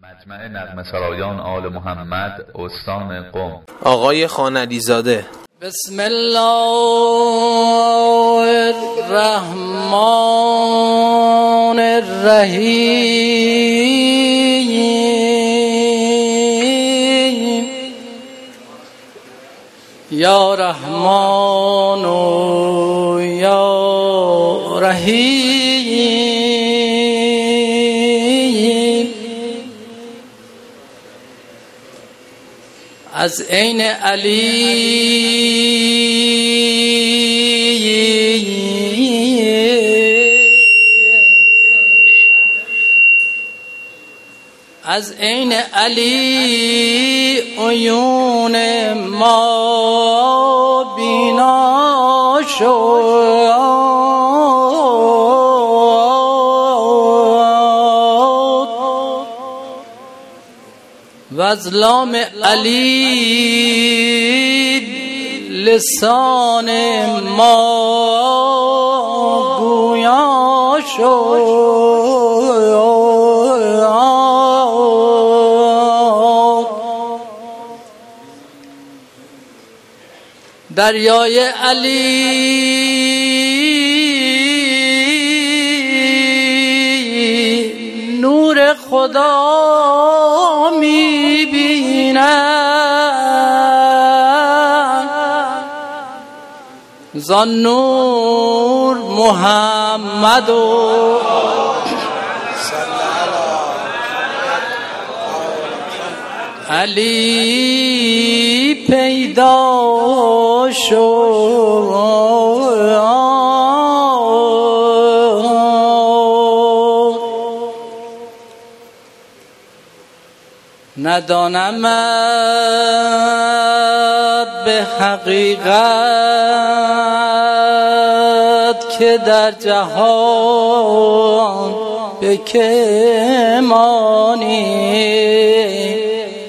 مجمع نغمه‌سرایان آل محمد استان قم آقای خانعلی زاده. بسم الله الرحمن الرحیم یا رحمان و یا رحیم از عین علی از عین علی عیون ما بینا شد و از لام علی لسان ما گویا شد دریای علی نور خدا می‌بیند زان نور محمد و علی پیدا شد ندانم به حقیقت که در جهان به که مانی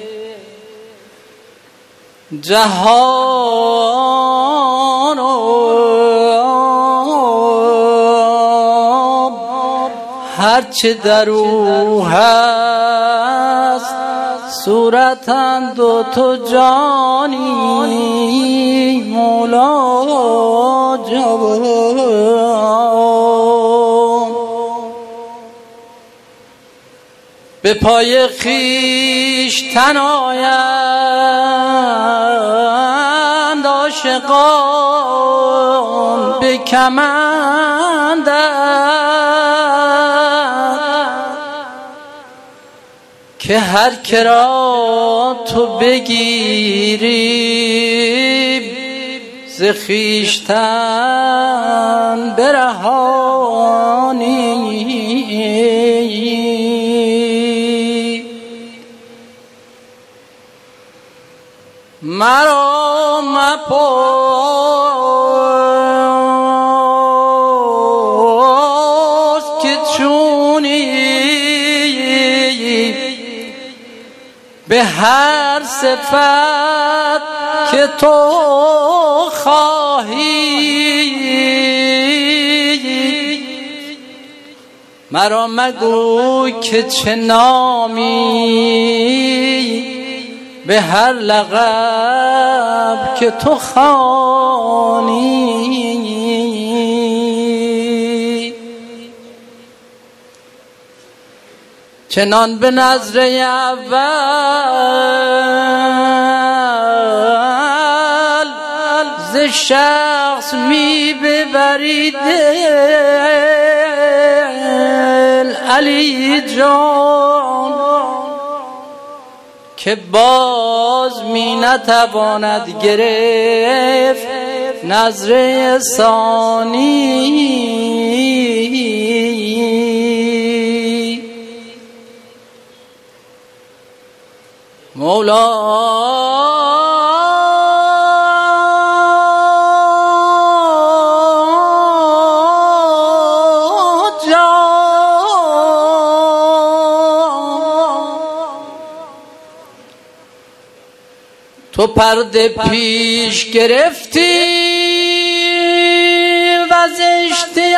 جهان هرچه در او هست صورتند و تو جانی مولا جوان به پای خویشتن آیند عاشقان به کمند که هر کرا تو بگیری ز خویشتن برهانی مرا مپرس که چونی به هر صفت که تو خواهی مرا مگو که چه نامی به هر لقب که تو خوانی چنان به نظر اول ز شخص می ببری دل علی جان که باز می نتواند گرفت نظر ثانی مولا تو پرده پیش گرفتی و از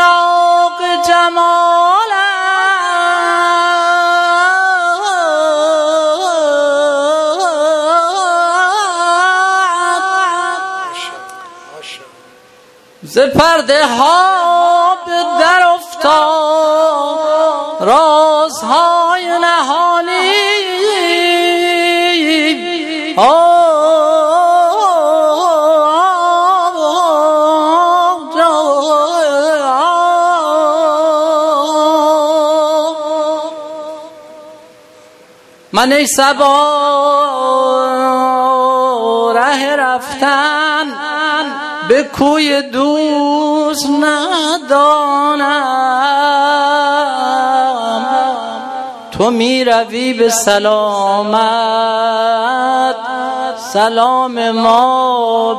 اشتیاق جمالت ز پرده ها به در افتاد رازهای نهانی من ای صبا ره رفتن به کوی دوست ندانم، تو می روی به سلامت سلام ما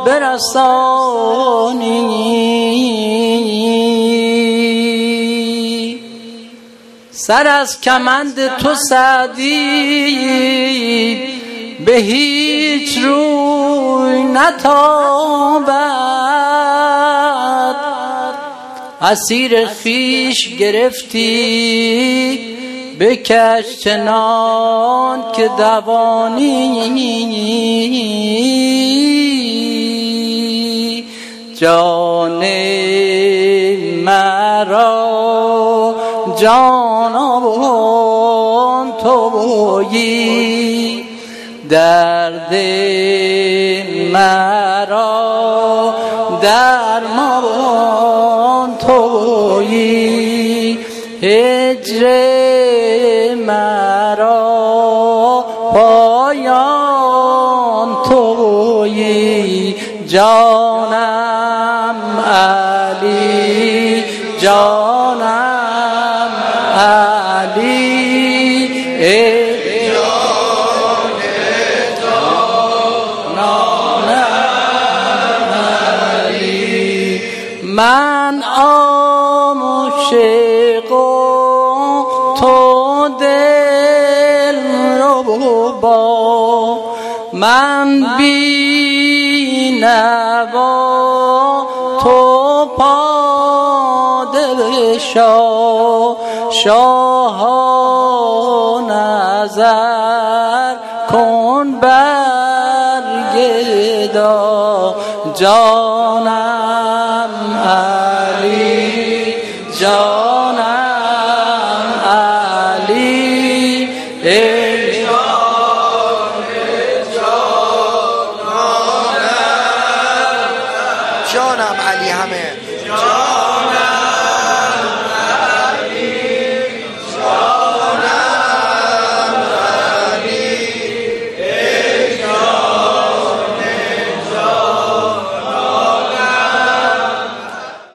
برسانی. سر از کمند تو سعدی به هیچ روی نتابد، اسیر خویش گرفتی بکش چنان که دوانی. جان مرا جانان تویی، درد مرا درمان تویی، هجر مرا پایان تویی. جانم علی جانم علی من عاشق و تو دل ربا، من بینوا تو پادشاه، شاه نظر کن بر گدا. جانم